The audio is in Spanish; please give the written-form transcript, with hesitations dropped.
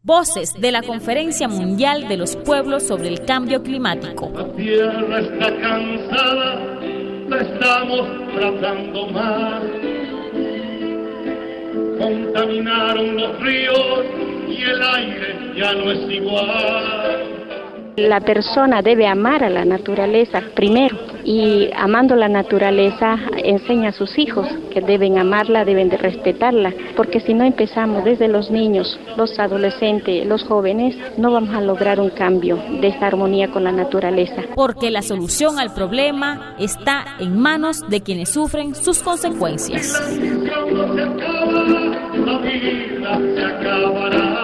Voces de la Conferencia Mundial de los Pueblos sobre el Cambio Climático. La tierra está cansada, la estamos tratando mal. Contaminaron los ríos y el aire ya no es igual. La persona debe amar a la naturaleza primero, y amando la naturaleza enseña a sus hijos que deben amarla, deben de respetarla, porque si no empezamos desde los niños, los adolescentes, los jóvenes, no vamos a lograr un cambio de esta armonía con la naturaleza. Porque la solución al problema está en manos de quienes sufren sus consecuencias. La vida se acabará.